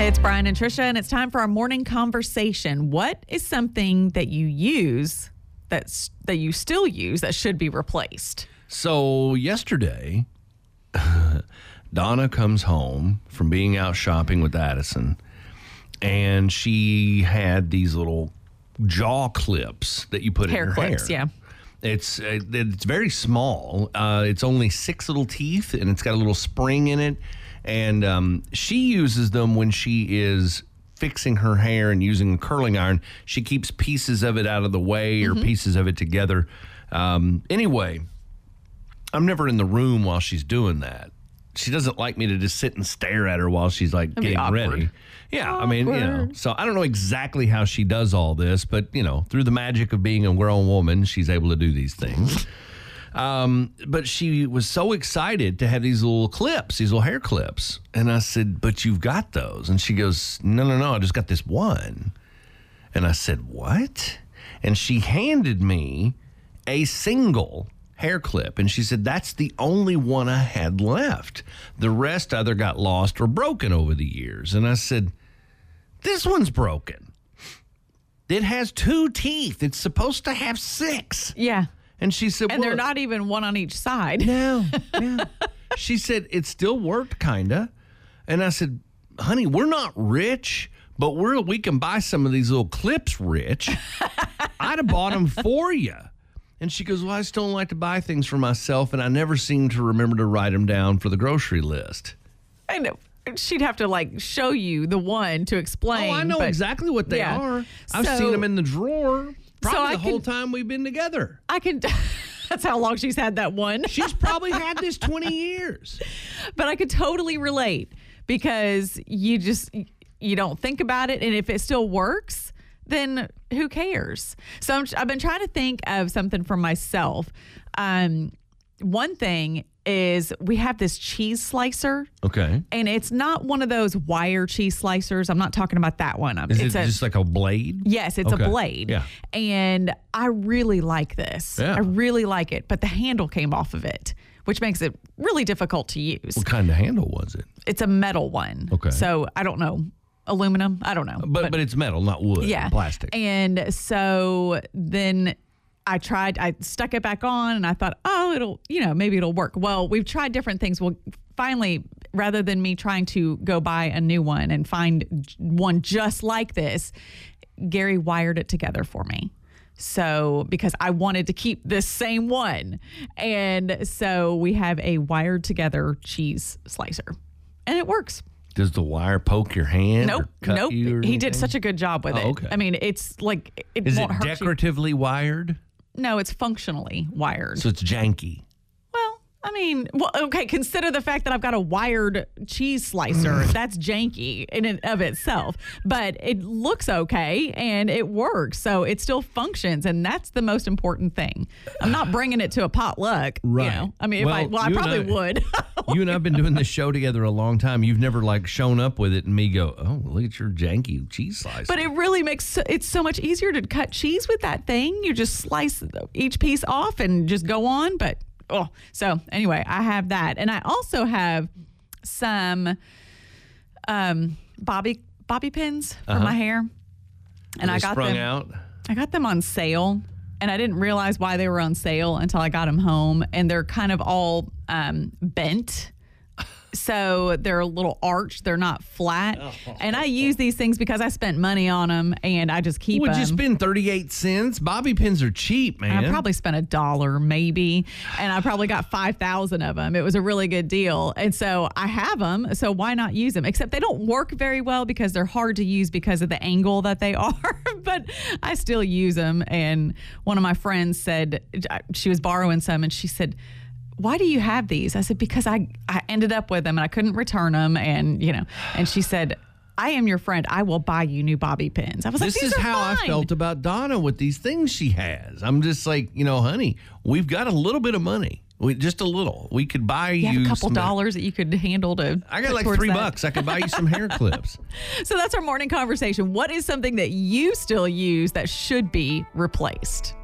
Hey, it's Brian and Trisha, and it's time for our morning conversation. What is something that you use that you still use that should be replaced? So yesterday, Donna comes home from being out shopping with Addison, and she had these little jaw clips that you put in her Clips, hair. yeah. It's very small. It's only 6 little teeth, and it's got a little spring in it. And she uses them when she is fixing her hair and using a curling iron. She keeps pieces of it out of the way or pieces of it together. Anyway, I'm never in the room while she's doing that. She doesn't like me to just sit and stare at her while she's like getting ready. Yeah, I mean, so I don't know exactly how she does all this, but, through the magic of being a grown woman, she's able to do these things. But she was so excited to have these little clips, these little hair clips. And I said, but you've got those. And she goes, no, I just got this one. And I said, what? And she handed me a single hair clip. And she said, that's the only one I had left. The rest either got lost or broken over the years. And I said, this one's broken. It has 2 teeth. It's supposed to have 6. Yeah. And she said, And they're not even one on each side. No, yeah. She said, it still worked, kind of. And I said, honey, we're not rich, but we can buy some of these little clips rich. I'd have bought them for you. And she goes, well, I still don't like to buy things for myself, and I never seem to remember to write them down for the grocery list. I know. She'd have to show you the one to explain. Oh, I know exactly what they are. I've seen them in the drawer. Probably the whole time we've been together. That's how long she's had that one. She's probably had this 20 years. But I could totally relate because you don't think about it. And if it still works, then who cares? So I've been trying to think of something for myself. One thing is we have this cheese slicer. Okay. And it's not one of those wire cheese slicers. I'm not talking about that one. Is it just like a blade? Yes, it's a blade. Yeah. And I really like this. Yeah. I really like it. But the handle came off of it, which makes it really difficult to use. What kind of handle was it? It's a metal one. Okay. So I don't know. Aluminum? I don't know. But it's metal, not wood. Yeah. Plastic. And so then I stuck it back on and I thought, maybe it'll work. Well, we've tried different things. Well, finally, rather than me trying to go buy a new one and find one just like this, Gary wired it together for me. So, because I wanted to keep this same one. And so we have a wired together cheese slicer and it works. Does the wire poke your hand? Nope. Or cut you or He did anything? such a good job with it. Okay. I mean, it's like it Is won't it hurt decoratively wired? you. No, it's functionally wired. So it's janky. Okay, consider the fact that I've got a wired cheese slicer. That's janky in and of itself, but it looks okay and it works. So it still functions, and that's the most important thing. I'm not bringing it to a potluck. Right. I mean, I probably would. You and I have been doing this show together a long time. You've never shown up with it and me go, oh, look at your janky cheese slicer. But it really makes it's so much easier to cut cheese with that thing. You just slice each piece off and just go on. So anyway, I have that. And I also have some bobby pins for my hair. And I got them out? I got them on sale. And I didn't realize why they were on sale until I got them home. And they're kind of all bent. So they're a little arched. They're not flat. And I use these things because I spent money on them and I just keep them. Would you spend 38 cents? Bobby pins are cheap, man. I probably spent $1 maybe. And I probably got 5,000 of them. It was a really good deal. And so I have them. So why not use them? Except they don't work very well because they're hard to use because of the angle that they are. But I still use them. And one of my friends said, she was borrowing some and she said, why do you have these? I said, because I ended up with them and I couldn't return them. And, and she said, I am your friend. I will buy you new bobby pins. I was like, this is how I felt about Donna with these things she has. I'm just like, honey, we've got a little bit of money. Just a little. We could buy you have a couple dollars that you could handle to. I got like $3. I could buy you some hair clips. So that's our morning conversation. What is something that you still use that should be replaced?